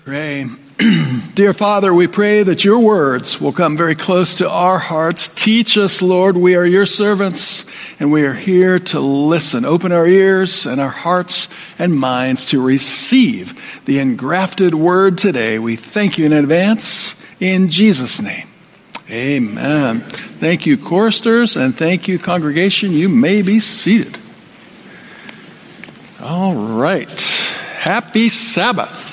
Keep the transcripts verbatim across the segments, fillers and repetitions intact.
Pray. Dear Father, we pray that your words will come very close to our hearts. Teach us, Lord. We are your servants, and we are here to listen. Open our ears and our hearts and minds to receive the engrafted word today. We thank you in advance in Jesus' name. Amen. Thank you, choristers, and thank you, congregation. You may be seated. All right. Happy Sabbath.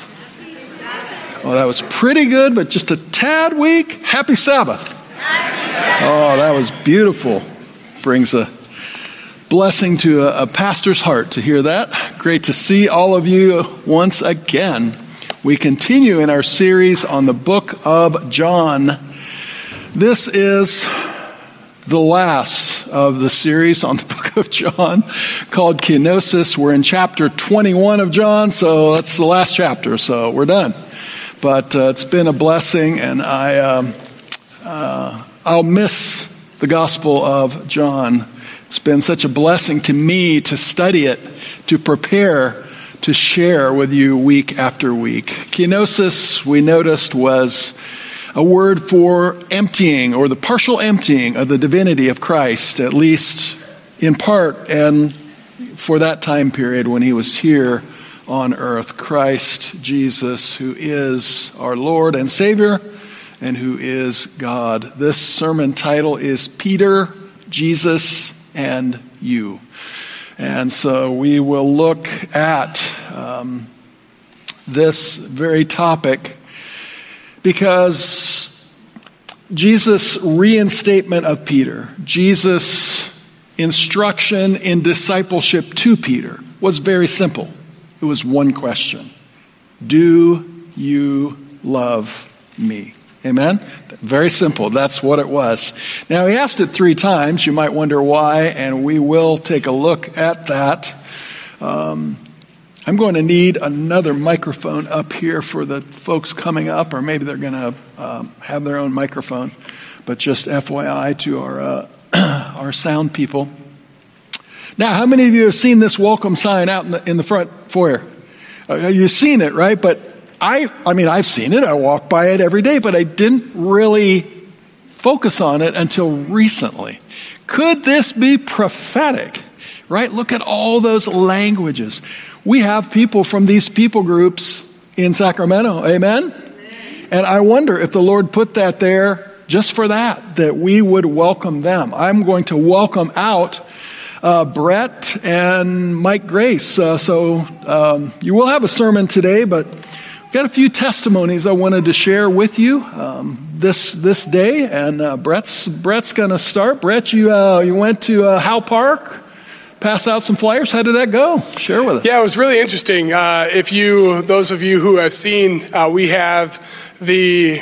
Oh, that was pretty good, but just a tad weak. Happy Sabbath. Happy Sabbath. Oh, that was beautiful. Brings a blessing to a, a pastor's heart to hear that. Great to see all of you once again. We continue in our series on the book of John. This is the last of the series on the book of John called Kenosis. We're in chapter twenty-one of John, so that's the last chapter, so we're done. But uh, it's been a blessing, and I, um, uh, I'll miss the Gospel of John. It's been such a blessing to me to study it, to prepare, to share with you week after week. Kenosis, we noticed, was a word for emptying, or the partial emptying of the divinity of Christ, at least in part, and for that time period when he was here on earth. Christ Jesus, who is our Lord and Savior, and who is God. This sermon title is Peter, Jesus, and You. And so we will look at um, this very topic because Jesus' reinstatement of Peter, Jesus' instruction in discipleship to Peter was very simple. It was one question. Do you love me? Amen? Very simple. That's what it was. Now, he asked it three times. You might wonder why, and we will take a look at that. Um, I'm going to need another microphone up here for the folks coming up, or maybe they're going to um, have their own microphone. But just F Y I to our uh, our sound people. Now, how many of you have seen this welcome sign out in the, in the front foyer? Uh, you've seen it, right? But I, I mean, I've seen it. I walk by it every day, but I didn't really focus on it until recently. Could this be prophetic, right? Look at all those languages. We have people from these people groups in Sacramento. Amen? Amen. And I wonder if the Lord put that there just for that, that we would welcome them. I'm going to welcome out Uh, Brett and Mike Grace. Uh, so um, you will have a sermon today, but we've got a few testimonies I wanted to share with you um, this this day. And uh, Brett's Brett's going to start. Brett, you uh, you went to uh, Howe Park, pass out some flyers. How did that go? Share with us. Yeah, it was really interesting. Uh, if you, those of you who have seen, uh, we have the.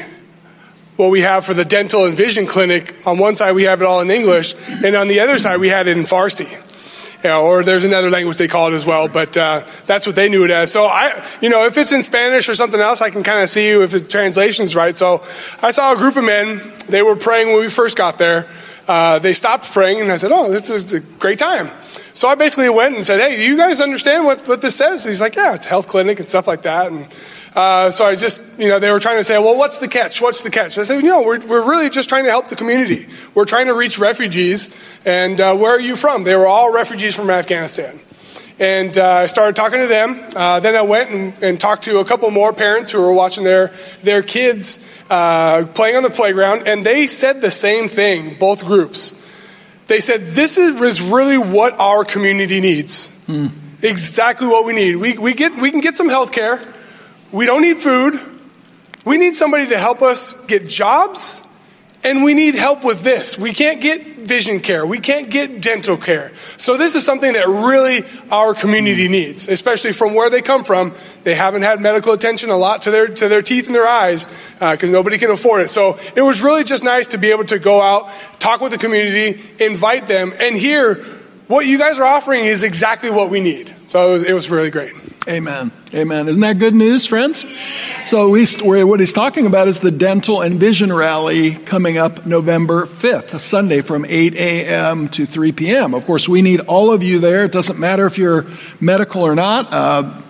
What we have for the dental and vision clinic, on one side we have it all in English, and on the other side we had it in Farsi. You know, or there's another language they call it as well, but uh, that's what they knew it as. So I, you know, if it's in Spanish or something else, I can kind of see if the translation's right. So I saw a group of men. They were praying when we first got there. Uh, they stopped praying, and I said, "Oh, this is a great time." So I basically went and said, "Hey, do you guys understand what, what this says?" He's like, "Yeah, it's a health clinic and stuff like that." And uh, so I just, you know, they were trying to say, "Well, what's the catch? What's the catch?" I said, "You know, we're we're really just trying to help the community. We're trying to reach refugees. And uh, where are you from?" They were all refugees from Afghanistan. And uh, I started talking to them. Uh, then I went and, and talked to a couple more parents who were watching their their kids uh, playing on the playground, and they said the same thing. Both groups, they said, "This is, is really what our community needs. Mm. Exactly what we need. We we get we can get some health care. We don't need food. We need somebody to help us get jobs." And we need help with this. We can't get vision care. We can't get dental care. So this is something that really our community needs, especially from where they come from. They haven't had medical attention a lot to their to their teeth and their eyes because uh, nobody can afford it. So it was really just nice to be able to go out, talk with the community, invite them, and hear what you guys are offering is exactly what we need. So it was, it was really great. Amen. Amen. Isn't that good news, friends? So we, what he's talking about is the Dental and Vision Rally coming up November fifth, a Sunday from eight a.m. to three p.m. Of course, we need all of you there. It doesn't matter if you're medical or not. Uh,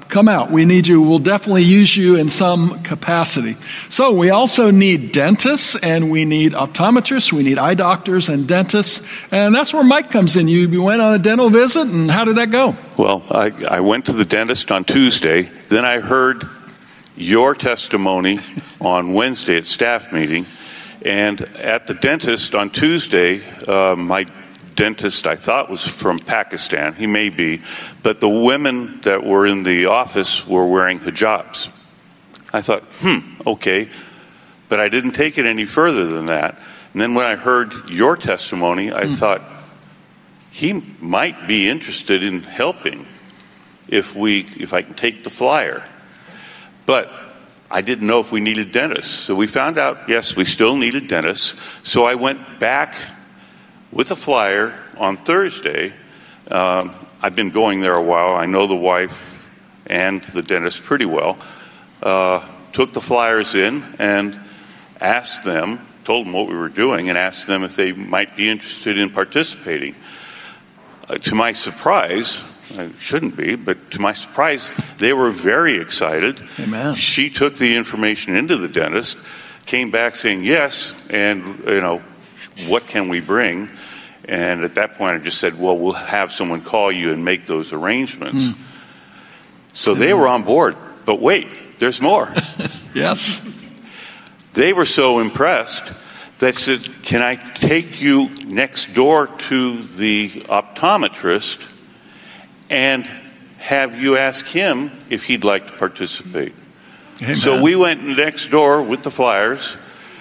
come out. We need you. We'll definitely use you in some capacity. So we also need dentists, and we need optometrists. We need eye doctors and dentists. And that's where Mike comes in. You, you went on a dental visit, and how did that go? Well, I, I went to the dentist on Tuesday. Then I heard your testimony on Wednesday at staff meeting. And at the dentist on Tuesday, uh, my dentist I thought was from Pakistan. He may be. But the women that were in the office were wearing hijabs. I thought, hmm, okay. But I didn't take it any further than that. And then when I heard your testimony, I mm. thought, he might be interested in helping if we, if I can take the flyer. But I didn't know if we needed dentists. So we found out, yes, we still needed dentists. So I went back with a flyer on Thursday. Um, I've been going there a while. I know the wife and the dentist pretty well. Uh, took the flyers in and asked them, told them what we were doing, and asked them if they might be interested in participating. Uh, to my surprise, I shouldn't be, but to my surprise, they were very excited. Amen. She took the information into the dentist, came back saying yes, and, you know, what can we bring? And at that point, I just said, well, we'll have someone call you and make those arrangements. Mm. So they were on board. But wait, there's more. Yes. They were so impressed that said, can I take you next door to the optometrist and have you ask him if he'd like to participate? Amen. So we went next door with the flyers,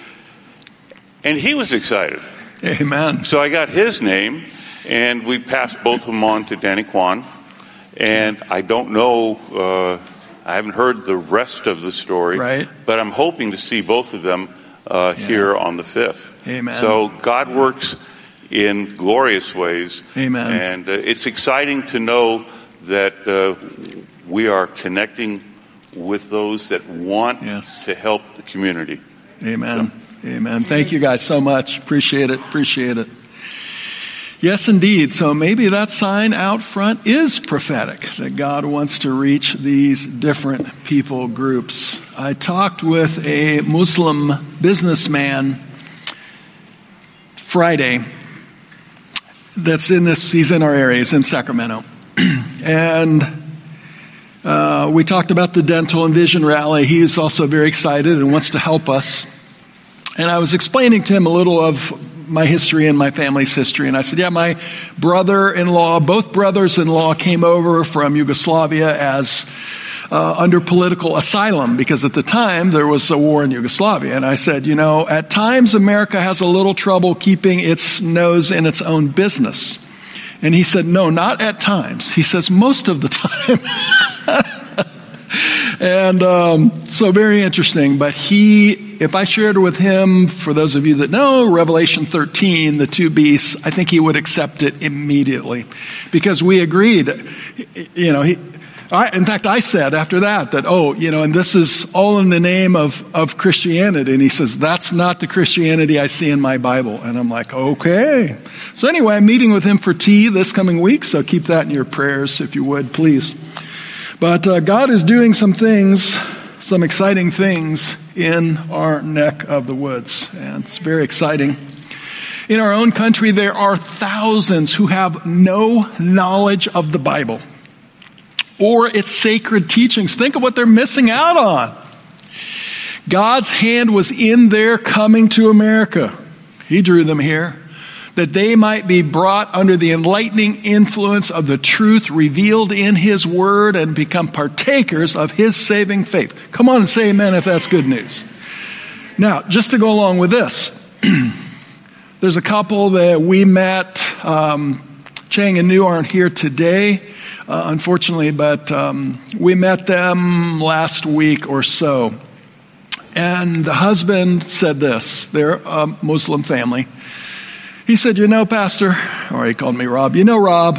and he was excited. Amen. So I got his name, and we passed both of them on to Danny Kwan. And I don't know, uh, I haven't heard the rest of the story, right. But I'm hoping to see both of them uh, yeah. here on the fifth. Amen. So God works in glorious ways. Amen. And uh, it's exciting to know that uh, we are connecting with those that want yes. to help the community. Amen. So. Amen. Thank you guys so much. Appreciate it. Appreciate it. Yes, indeed. So maybe that sign out front is prophetic, that God wants to reach these different people groups. I talked with a Muslim businessman Friday that's in this, he's in our area, he's in Sacramento. And uh, we talked about the Dental and Vision Rally. He is also very excited and wants to help us. And I was explaining to him a little of my history and my family's history. And I said, yeah, my brother-in-law, both brothers-in-law came over from Yugoslavia as uh, under political asylum, because at the time there was a war in Yugoslavia. And I said, you know, at times America has a little trouble keeping its nose in its own business. And he said, no, not at times. He says, most of the time. And um, so very interesting. But he, if I shared with him, for those of you that know, Revelation thirteen, the two beasts, I think he would accept it immediately. Because we agreed, you know, he, I, in fact, I said after that, that, oh, you know, and this is all in the name of, of Christianity. And he says, that's not the Christianity I see in my Bible. And I'm like, okay. So anyway, I'm meeting with him for tea this coming week. So keep that in your prayers, if you would, please. But uh, God is doing some things, some exciting things in our neck of the woods. And it's very exciting. In our own country, there are thousands who have no knowledge of the Bible or its sacred teachings. Think of what they're missing out on. God's hand was in their coming to America. He drew them here, that they might be brought under the enlightening influence of the truth revealed in His Word and become partakers of His saving faith. Come on and say amen if that's good news. Now, just to go along with this, there's a couple that we met. Um, Chang and New aren't here today, uh, unfortunately, but um, we met them last week or so. And the husband said this. They're a Muslim family. He said, you know, Pastor, or he called me Rob, you know, Rob,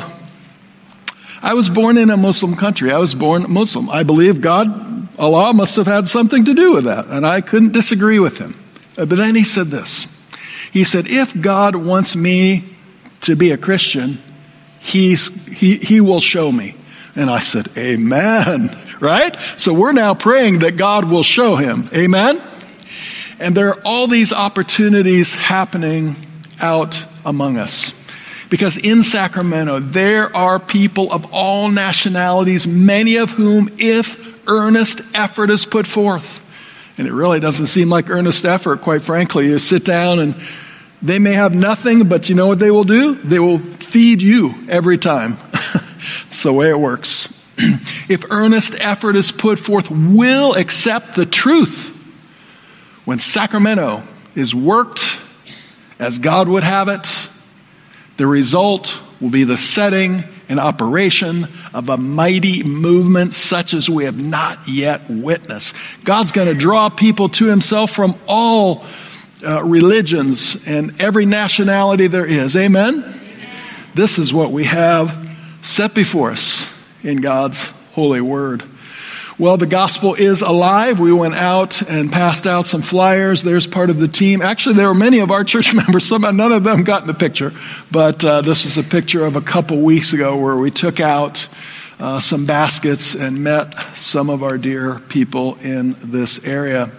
I was born in a Muslim country. I was born Muslim. I believe God, Allah must have had something to do with that. And I couldn't disagree with him. But then he said this. He said, if God wants me to be a Christian, he's, he, he will show me. And I said, amen, right? So we're now praying that God will show him, amen? And there are all these opportunities happening out among us. Because in Sacramento, there are people of all nationalities, many of whom, if earnest effort is put forth, and it really doesn't seem like earnest effort, quite frankly. You sit down and they may have nothing, but you know what they will do? They will feed you every time. It's the way it works. If earnest effort is put forth, we'll accept the truth. When Sacramento is worked as God would have it, the result will be the setting and operation of a mighty movement such as we have not yet witnessed. God's going to draw people to himself from all uh, religions and every nationality there is. Amen? Amen? This is what we have set before us in God's holy word. Well, the gospel is alive. We went out and passed out some flyers. There's part of the team. Actually, there were many of our church members. Some, none of them got in the picture. But uh, this is a picture of a couple weeks ago where we took out uh, some baskets and met some of our dear people in this area.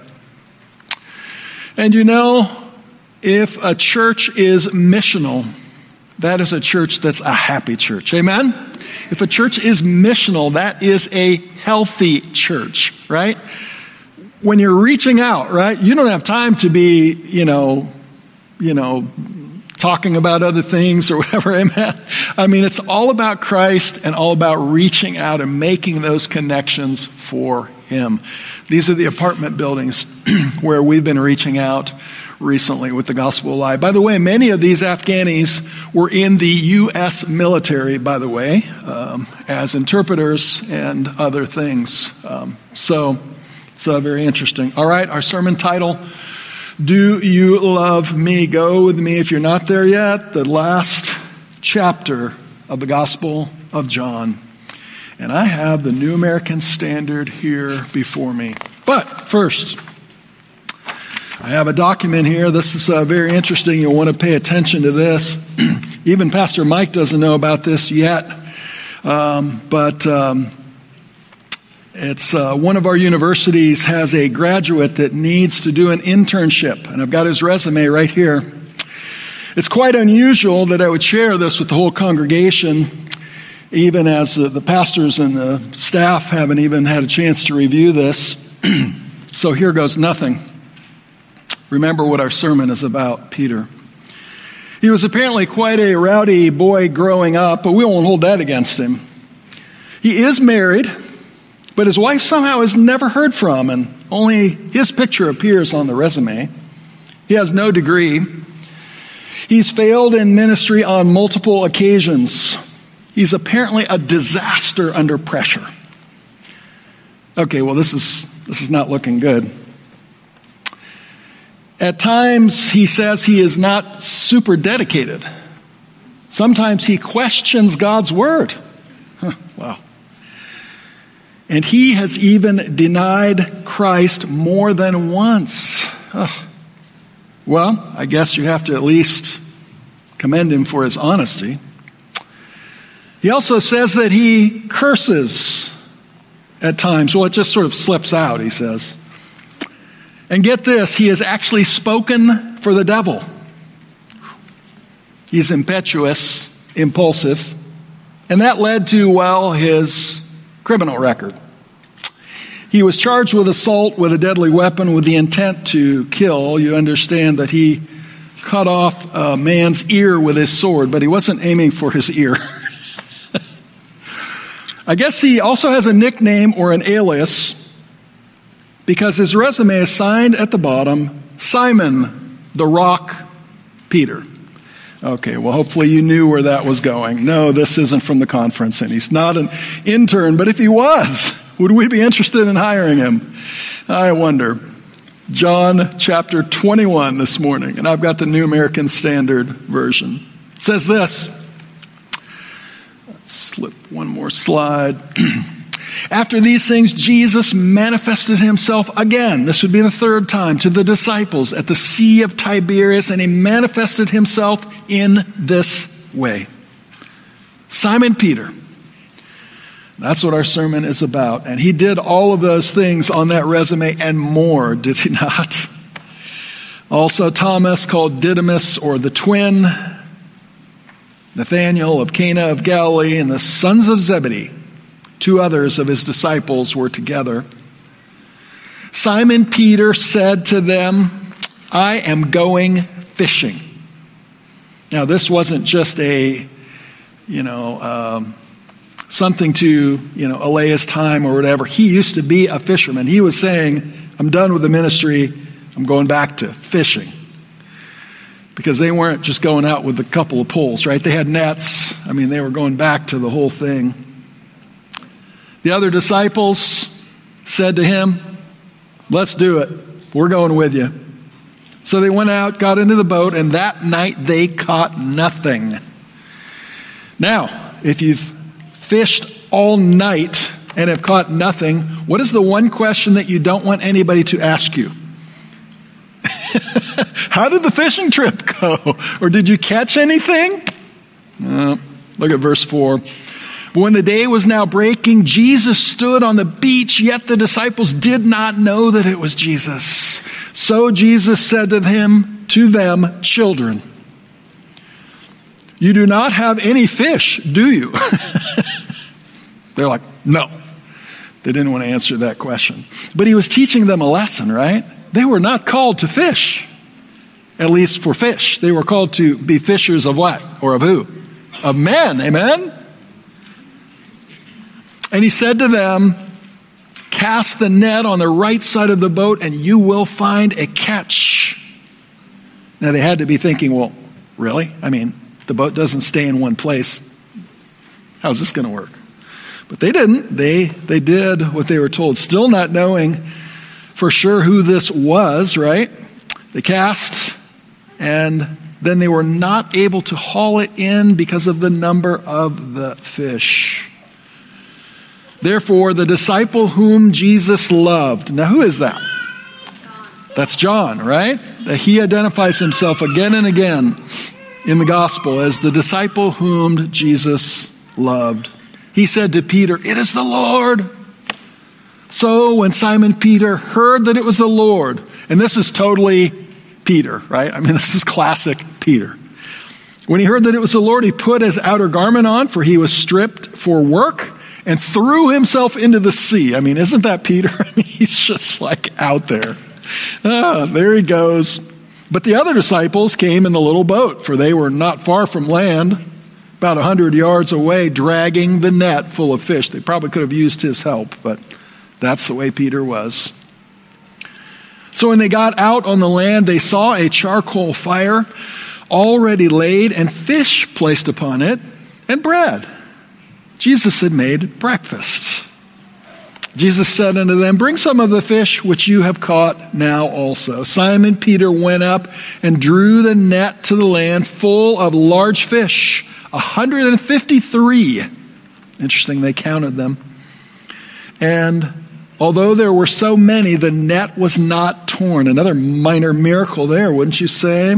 And you know, if a church is missional, that is a church that's a happy church. Amen? If a church is missional, that is a healthy church, right? When you're reaching out, right, you don't have time to be, you know, you know, talking about other things or whatever, amen? I mean, it's all about Christ and all about reaching out and making those connections for him. These are the apartment buildings where we've been reaching out recently with the Gospel Alive. By the way, many of these Afghanis were in the U S military, by the way, um, as interpreters and other things. Um, so it's uh, very interesting. All right, our sermon title, Do You Love Me? Go with me, if you're not there yet, the last chapter of the Gospel of John. And I have the New American Standard here before me. But first, I have a document here. This is uh, very interesting. You'll want to pay attention to this. Even Pastor Mike doesn't know about this yet. Um, but um, it's uh, one of our universities has a graduate that needs to do an internship. And I've got his resume right here. It's quite unusual that I would share this with the whole congregation, even as uh, the pastors and the staff haven't even had a chance to review this. So here goes nothing. Remember what our sermon is about, Peter. He was apparently quite a rowdy boy growing up, but we won't hold that against him. He is married, but his wife somehow is never heard from, and only his picture appears on the resume. He has no degree. He's failed in ministry on multiple occasions. He's apparently a disaster under pressure. Okay, well, this is this is not looking good. At times, he says he is not super dedicated. Sometimes he questions God's word. Huh, wow. And he has even denied Christ more than once. Oh. Well, I guess you have to at least commend him for his honesty. He also says that he curses at times. Well, it just sort of slips out, he says. And get this, he has actually spoken for the devil. He's impetuous, impulsive, and that led to, well, his criminal record. He was charged with assault with a deadly weapon with the intent to kill. You understand that he cut off a man's ear with his sword, but he wasn't aiming for his ear. I guess he also has a nickname or an alias, because his resume is signed at the bottom, Simon the Rock Peter. Okay, well, hopefully you knew where that was going. No, this isn't from the conference, and he's not an intern, but if he was, would we be interested in hiring him? I wonder. John chapter twenty-one this morning, and I've got the New American Standard Version. It says this. Let's slip one more slide. After these things, Jesus manifested himself again. This would be the third time to the disciples at the Sea of Tiberias, and he manifested himself in this way. Simon Peter, That's what our sermon is about. And he did all of those things on that resume and more, did he not? Also Thomas, called Didymus, or the twin, Nathanael of Cana of Galilee, and the sons of Zebedee. Two others of his disciples were together. Simon Peter said to them, I am going fishing. Now, this wasn't just a, you know, um, something to, you know, allay his time or whatever. He used to be a fisherman. He was saying, I'm done with the ministry. I'm going back to fishing. Because they weren't just going out with a couple of poles, right? They had nets. I mean, they were going back to the whole thing. The other disciples said to him, let's do it. We're going with you. So they went out, got into the boat, and that night they caught nothing. Now, if you've fished all night and have caught nothing, what is the one question that you don't want anybody to ask you? How did the fishing trip go? Or did you catch anything? Uh, look at verse four. But when the day was now breaking, Jesus stood on the beach, yet the disciples did not know that it was Jesus. So Jesus said to him, to them, children, you do not have any fish, do you? They're like, no. They didn't want to answer that question. But he was teaching them a lesson, right? They were not called to fish, at least for fish. They were called to be fishers of what? Or of who? Of men, amen? And he said to them, cast the net on the right side of the boat and you will find a catch. Now they had to be thinking, well, really? I mean, the boat doesn't stay in one place. How's this going to work? But they didn't. They, they did what they were told, still not knowing for sure who this was, right? They cast, and then they were not able to haul it in because of the number of the fish. Therefore, the disciple whom Jesus loved. Now, who is that? That's John, right? He identifies himself again and again in the gospel as the disciple whom Jesus loved. He said to Peter, it is the Lord. So when Simon Peter heard that it was the Lord, and this is totally Peter, right? I mean, this is classic Peter. When he heard that it was the Lord, he put his outer garment on, for he was stripped for work, and threw himself into the sea. I mean, isn't that Peter? I mean, he's just like out there. Ah, there he goes. But the other disciples came in the little boat, for they were not far from land, about a hundred yards away, dragging the net full of fish. They probably could have used his help, but that's the way Peter was. So when they got out on the land, they saw a charcoal fire already laid and fish placed upon it and bread. Jesus had made breakfast. Jesus said unto them, bring some of the fish which you have caught now also. Simon Peter went up and drew the net to the land full of large fish, one hundred fifty-three. Interesting, they counted them. And although there were so many, the net was not torn. Another minor miracle there, wouldn't you say?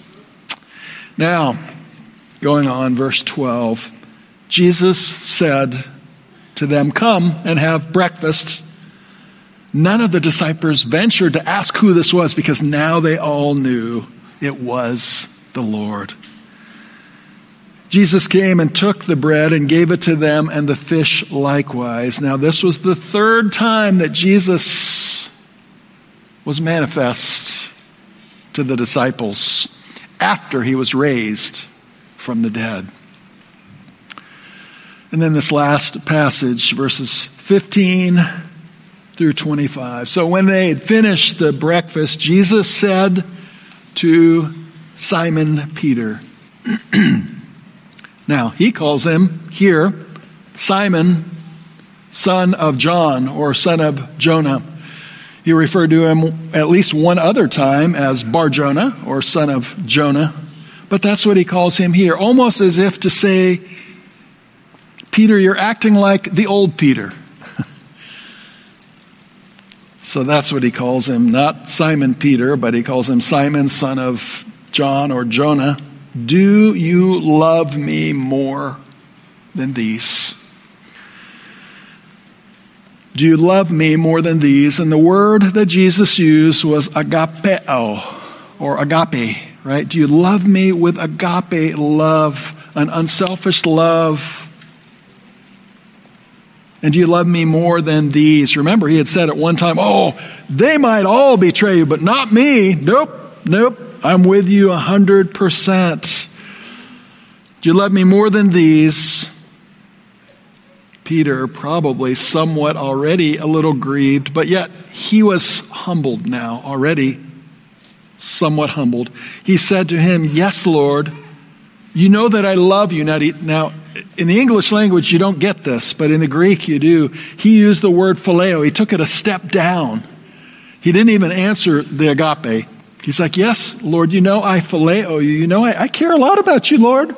Now, going on, verse twelve. Jesus said to them, come and have breakfast. None of the disciples ventured to ask who this was because now they all knew it was the Lord. Jesus came and took the bread and gave it to them and the fish likewise. Now this was the third time that Jesus was manifest to the disciples after he was raised from the dead. And then this last passage, verses fifteen through twenty-five. So when they had finished the breakfast, Jesus said to Simon Peter, now he calls him here Simon, son of John, or son of Jonah. He referred to him at least one other time as Bar-Jonah, or son of Jonah. But that's what he calls him here, almost as if to say, Peter, you're acting like the old Peter. So that's what he calls him, not Simon Peter, but he calls him Simon, son of John or Jonah. Do you love me more than these? Do you love me more than these? And the word that Jesus used was agapeo, or agape, right? Do you love me with agape love, an unselfish love? And do you love me more than these? Remember, he had said at one time, oh, they might all betray you, but not me. Nope, nope. I'm with you a hundred percent. Do you love me more than these? Peter, probably somewhat already a little grieved, but yet he was humbled now, already somewhat humbled. He said to him, yes, Lord, you know that I love you. Now, now, in the English language, you don't get this, but in the Greek, you do. He used the word phileo. He took it a step down. He didn't even answer the agape. He's like, yes, Lord, you know I phileo you. You know I, I care a lot about you, Lord.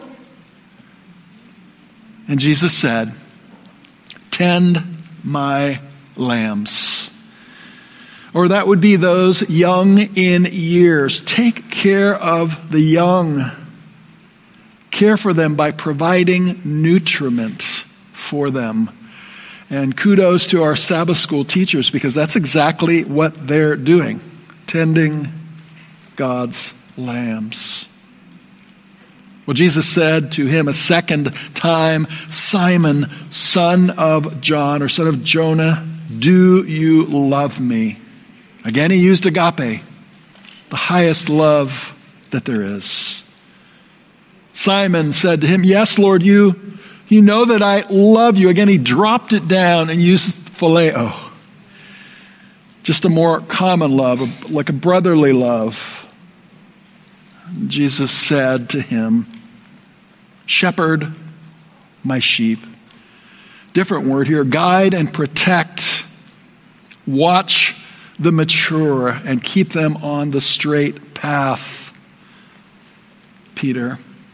And Jesus said, tend my lambs. Or that would be those young in years. Take care of the young. Care for them by providing nutriment for them. And kudos to our Sabbath school teachers, because that's exactly what they're doing. Tending God's lambs. Well, Jesus said to him a second time, Simon, son of John, or son of Jonah, do you love me? Again, he used agape, the highest love that there is. Simon said to him, yes, Lord, you, you know that I love you. Again, he dropped it down and used phileo. Just a more common love, like a brotherly love. Jesus said to him, shepherd my sheep. Different word here, guide and protect. Watch the mature and keep them on the straight path. Peter.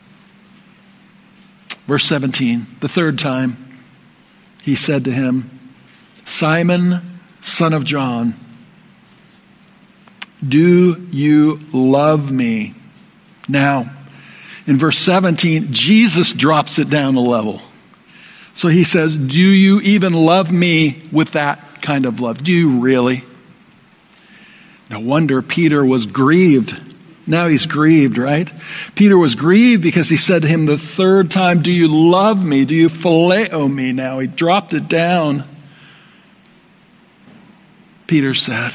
Verse seventeen, the third time, he said to him, Simon, son of John, do you love me? Now, in verse seventeen, Jesus drops it down a level. So he says, do you even love me with that kind of love? Do you really? No wonder Peter was grieved. Now he's grieved, right? Peter was grieved because he said to him the third time, do you love me? Do you phileo me? Now he dropped it down. Peter said,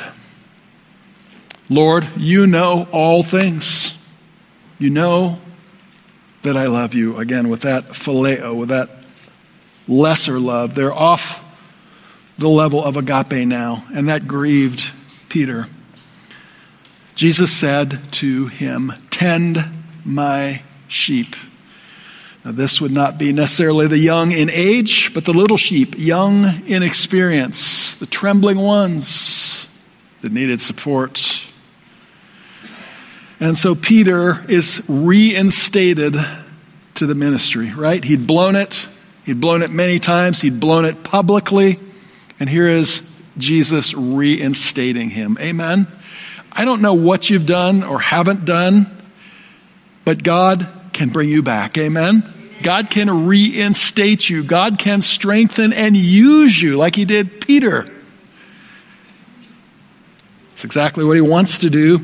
Lord, you know all things. You know that I love you. Again, with that phileo, with that lesser love. They're off the level of agape now, and that grieved Peter. Jesus said to him, tend my sheep. Now, this would not be necessarily the young in age, but the little sheep, young in experience, the trembling ones that needed support. And so Peter is reinstated to the ministry, right? He'd blown it. He'd blown it many times. He'd blown it publicly. And here is Jesus reinstating him. Amen. I don't know what you've done or haven't done, but God can bring you back. Amen. God can reinstate you. God can strengthen and use you like he did Peter. It's exactly what he wants to do.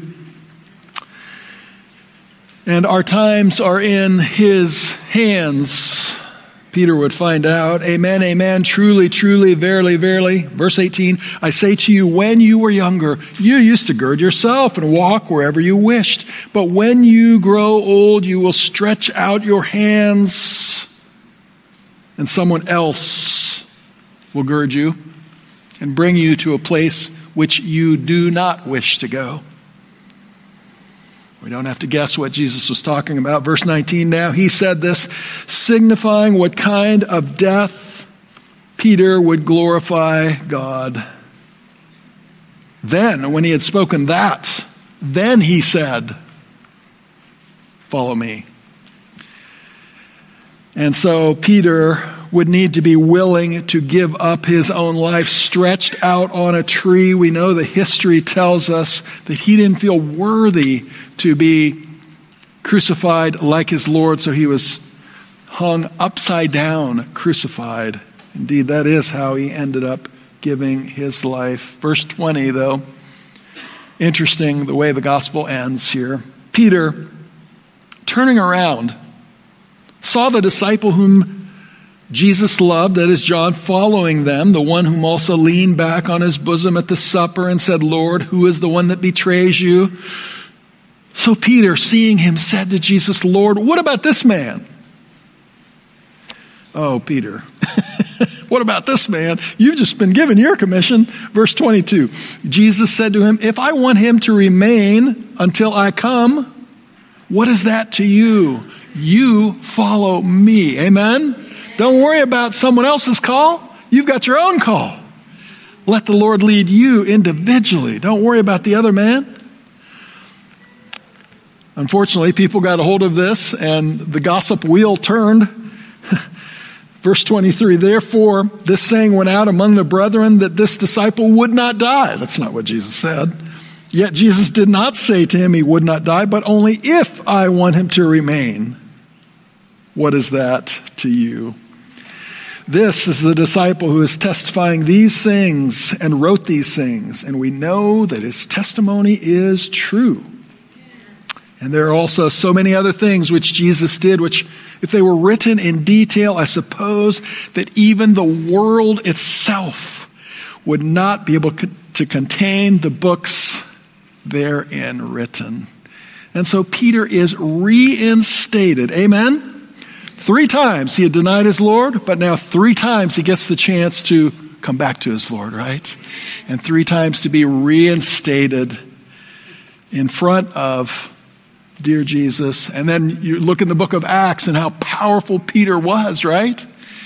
And our times are in his hands. Peter would find out. Amen, amen. Truly, truly, verily, verily. Verse eighteen, I say to you, when you were younger, you used to gird yourself and walk wherever you wished. But when you grow old, you will stretch out your hands, and someone else will gird you and bring you to a place which you do not wish to go. We don't have to guess what Jesus was talking about. Verse nineteen now, he said this, signifying what kind of death Peter would glorify God. Then, when he had spoken that, then he said, follow me. And so Peter would need to be willing to give up his own life, stretched out on a tree. We know the history tells us that he didn't feel worthy to be crucified like his Lord, so he was hung upside down, crucified. Indeed, that is how he ended up giving his life. Verse twenty, though, interesting the way the gospel ends here. Peter, turning around, saw the disciple whom Jesus loved, that is John, following them, the one whom also leaned back on his bosom at the supper and said, Lord, who is the one that betrays you? So Peter, seeing him, said to Jesus, Lord, what about this man? Oh, Peter, what about this man? You've just been given your commission. Verse twenty-two, Jesus said to him, if I want him to remain until I come, what is that to you? You follow me. Amen? Don't worry about someone else's call. You've got your own call. Let the Lord lead you individually. Don't worry about the other man. Unfortunately, people got a hold of this and the gossip wheel turned. Verse twenty-three, therefore, this saying went out among the brethren that this disciple would not die. That's not what Jesus said. Yet Jesus did not say to him he would not die, but only if I want him to remain. What is that to you? This is the disciple who is testifying these things and wrote these things, and we know that his testimony is true. And there are also so many other things which Jesus did, which if they were written in detail, I suppose that even the world itself would not be able to contain the books therein written. And so Peter is reinstated. Amen? Three times he had denied his Lord, but now three times he gets the chance to come back to his Lord, right? And three times to be reinstated in front of dear Jesus. And then you look in the book of Acts and how powerful Peter was, right?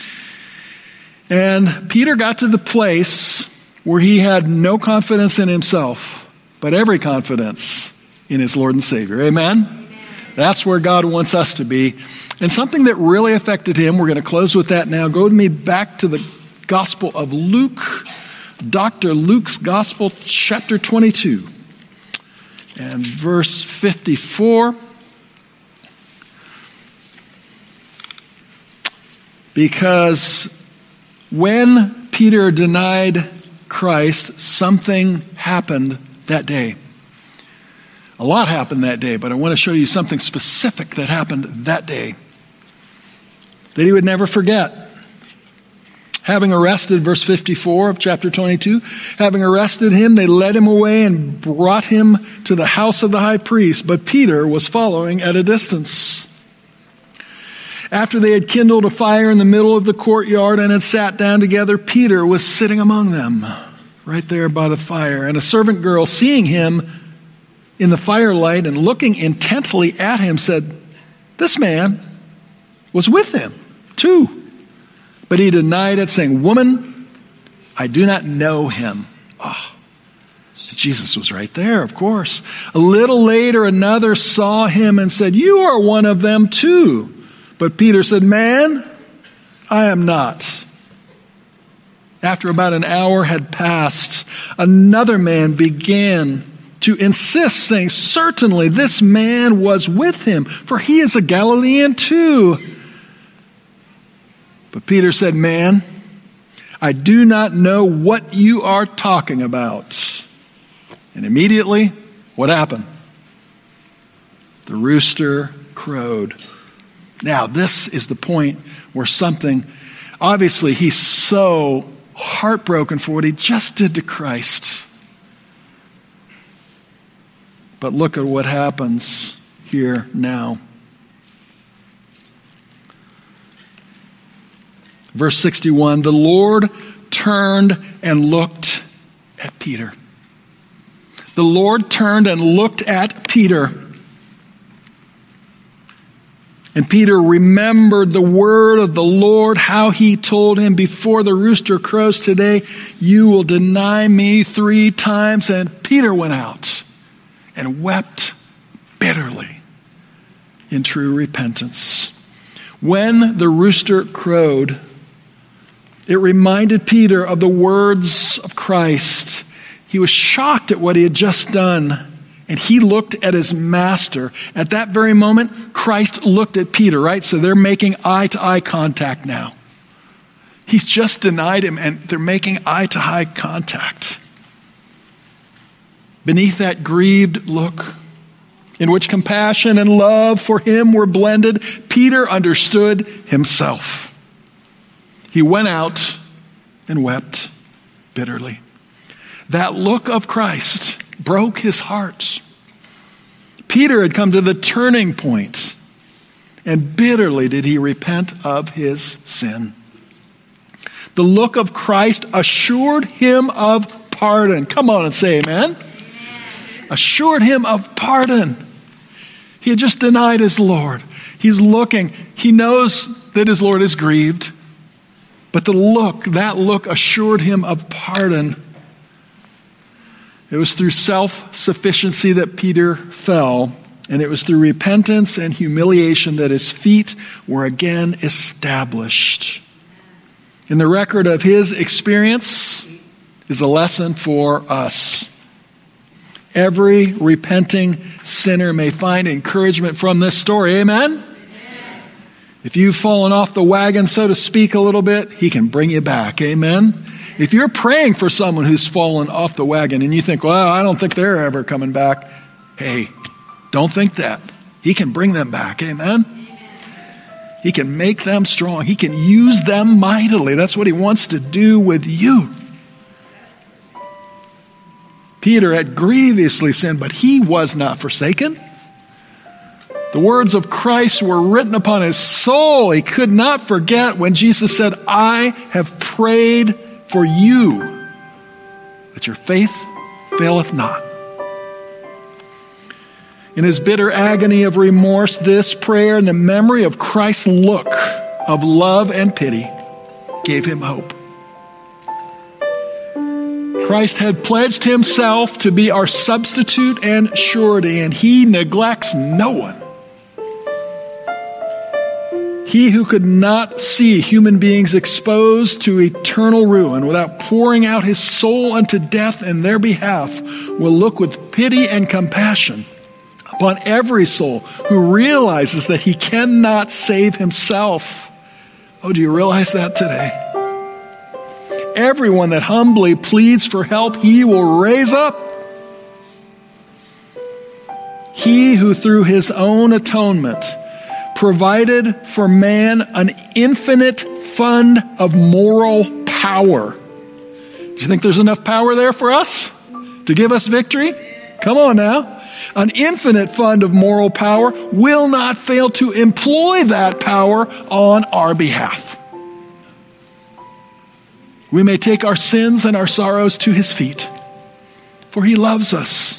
And Peter got to the place where he had no confidence in himself, but every confidence in his Lord and Savior. Amen? That's where God wants us to be. And something that really affected him, we're going to close with that now. Go with me back to the Gospel of Luke, Doctor Luke's Gospel, chapter twenty-two. And verse fifty-four, because when Peter denied Christ, something happened that day. A lot happened that day, but I want to show you something specific that happened that day that he would never forget. Having arrested, verse fifty-four of chapter twenty-two, having arrested him, they led him away and brought him to the house of the high priest. But Peter was following at a distance. After they had kindled a fire in the middle of the courtyard and had sat down together, Peter was sitting among them, right there by the fire. And a servant girl, seeing him in the firelight and looking intently at him, said, this man was with him too. But he denied it, saying, woman, I do not know him. Oh, Jesus was right there, of course. A little later, another saw him and said, you are one of them too. But Peter said, man, I am not. After about an hour had passed, another man began to insist, saying, certainly this man was with him, for he is a Galilean too. But Peter said, man, I do not know what you are talking about. And immediately, what happened? The rooster crowed. Now, this is the point where something, obviously, he's so heartbroken for what he just did to Christ. But look at what happens here now. Verse sixty-one, the Lord turned and looked at Peter. The Lord turned and looked at Peter. And Peter remembered the word of the Lord, how he told him, before the rooster crows today, you will deny me three times. And Peter went out and wept bitterly in true repentance. When the rooster crowed, it reminded Peter of the words of Christ. He was shocked at what he had just done, and he looked at his master. At that very moment, Christ looked at Peter, right? So they're making eye-to-eye contact now. He's just denied him, and they're making eye-to-eye contact. Beneath that grieved look, in which compassion and love for him were blended, Peter understood himself. He went out and wept bitterly. That look of Christ broke his heart. Peter had come to the turning point, and bitterly did he repent of his sin. The look of Christ assured him of pardon. Come on and say amen. Amen. Assured him of pardon. He had just denied his Lord. He's looking. He knows that his Lord is grieved. But the look, that look assured him of pardon. It was through self-sufficiency that Peter fell, and it was through repentance and humiliation that his feet were again established. In the record of his experience is a lesson for us. Every repenting sinner may find encouragement from this story. Amen? Amen? If you've fallen off the wagon, so to speak, a little bit, he can bring you back. Amen? If you're praying for someone who's fallen off the wagon and you think, well, I don't think they're ever coming back. Hey, don't think that. He can bring them back. Amen? He can make them strong. He can use them mightily. That's what he wants to do with you. Peter had grievously sinned, but he was not forsaken. The words of Christ were written upon his soul. He could not forget when Jesus said, I have prayed for you, that your faith faileth not. In his bitter agony of remorse, this prayer and the memory of Christ's look of love and pity gave him hope. Christ had pledged himself to be our substitute and surety, and he neglects no one. He who could not see human beings exposed to eternal ruin without pouring out his soul unto death in their behalf will look with pity and compassion upon every soul who realizes that he cannot save himself. Oh, do you realize that today? Everyone that humbly pleads for help, he will raise up. He who through his own atonement provided for man an infinite fund of moral power. Do you think there's enough power there for us to give us victory? Come on now. An infinite fund of moral power will not fail to employ that power on our behalf. We may take our sins and our sorrows to his feet, for he loves us.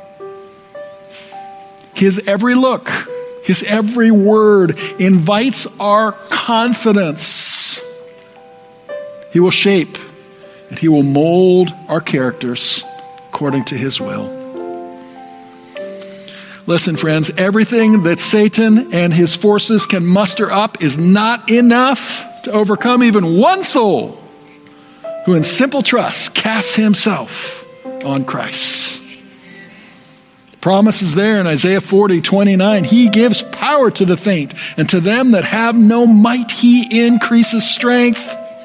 His every look, his every word invites our confidence. He will shape and he will mold our characters according to his will. Listen, friends, everything that Satan and his forces can muster up is not enough to overcome even one soul who in simple trust casts himself on Christ. The promise is there in Isaiah forty, twenty-nine. He gives power to the faint, and to them that have no might, he increases strength.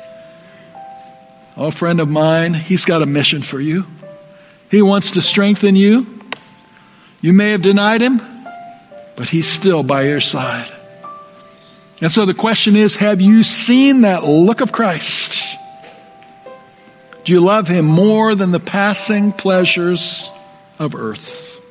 Oh, friend of mine, he's got a mission for you. He wants to strengthen you. You may have denied him, but he's still by your side. And so the question is, have you seen that look of Christ? Do you love him more than the passing pleasures of earth?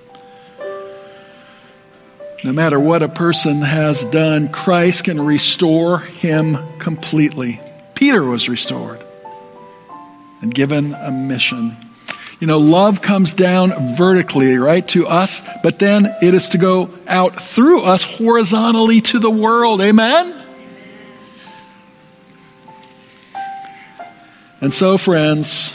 No matter what a person has done, Christ can restore him completely. Peter was restored and given a mission. You know, love comes down vertically, right, to us, but then it is to go out through us horizontally to the world. Amen? And so, friends,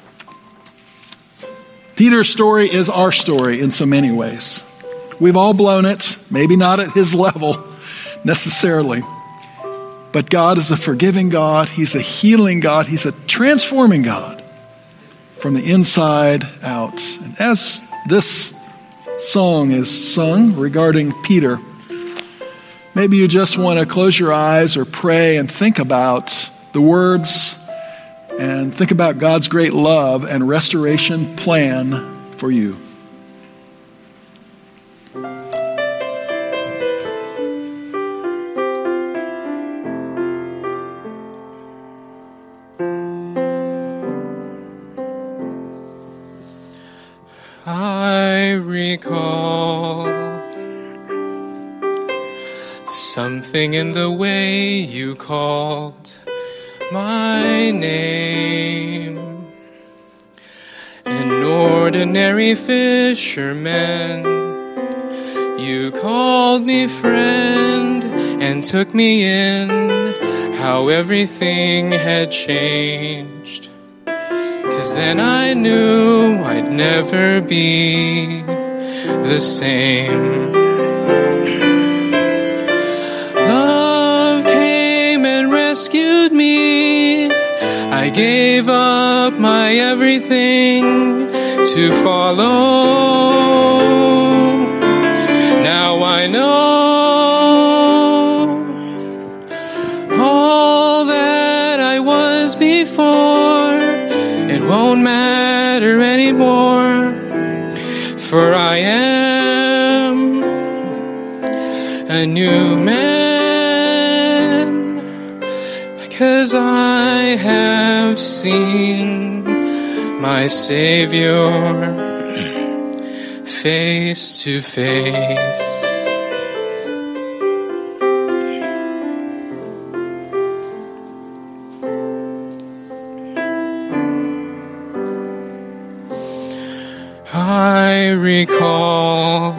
Peter's story is our story in so many ways. We've all blown it, maybe not at his level necessarily. But God is a forgiving God. He's a healing God. He's a transforming God from the inside out. And as this song is sung regarding Peter, maybe you just want to close your eyes or pray and think about the words and think about God's great love and restoration plan for you. I recall something in the way you called my name. An ordinary fisherman, you called me friend and took me in. How everything had changed. 'Cause then I knew I'd never be the same. Love came and rescued me. I gave up my everything to follow. Now I know all that I was before. It won't matter anymore, for I am a new man, 'cause I have seen my Savior face to face. I recall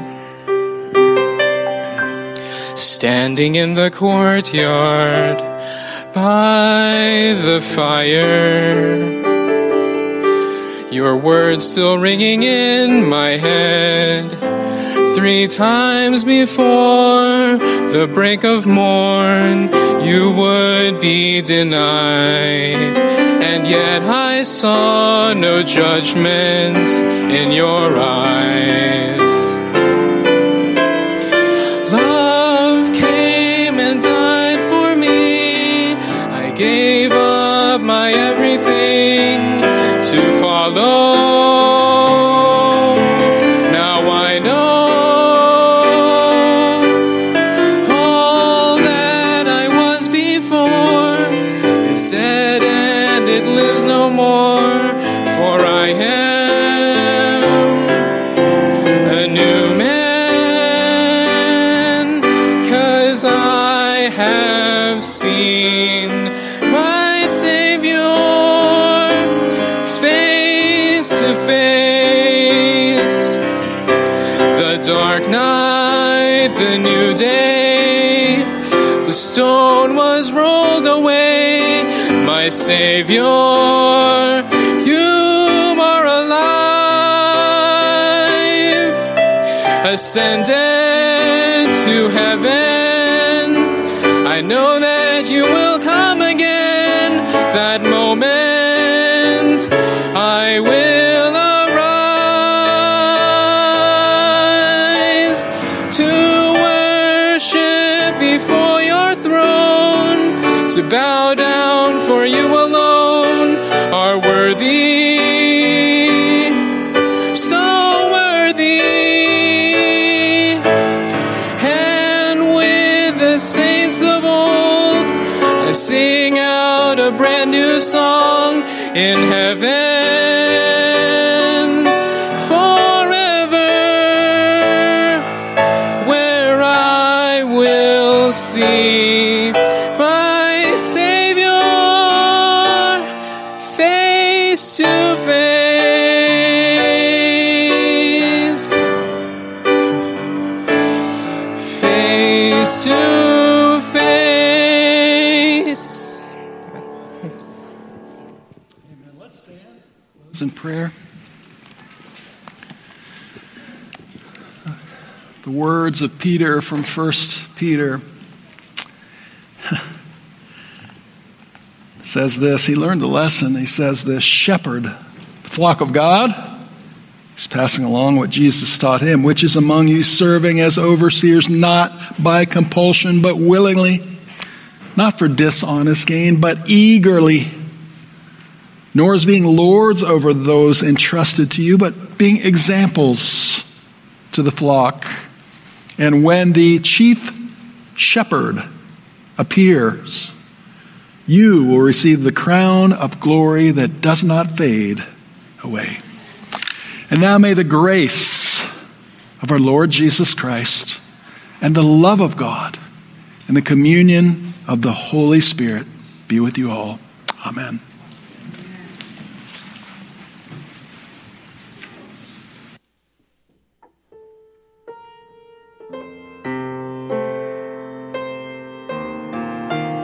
standing in the courtyard by the fire, your words still ringing in my head. Three times before the break of morn, you would be denied. And yet I saw no judgment in your eyes. Love came and died for me. I gave up my everything to follow. Now I know all that I was before is dead and it lives no more, for I am a new man, 'cause I have seen my Savior face to face. The dark night, the new day, the stone was rolled away. My Savior, you are alive, ascended to heaven. I know that you will come again. That moment I will arise to worship before your throne, to bow down, for you alone are worthy, so worthy. And with the saints of old, I sing out a brand new song in heaven forever, where I will see my Savior face to face, face to face. Amen. Let's stand. Close in prayer. The words of Peter from First Peter says this. He learned a lesson. He says this: shepherd the flock of God. He's passing along what Jesus taught him. Which is among you serving as overseers, not by compulsion, but willingly, not for dishonest gain, but eagerly, nor as being lords over those entrusted to you, but being examples to the flock. And when the chief shepherd appears, you will receive the crown of glory that does not fade away. And now may the grace of our Lord Jesus Christ and the love of God and the communion of the Holy Spirit be with you all. Amen.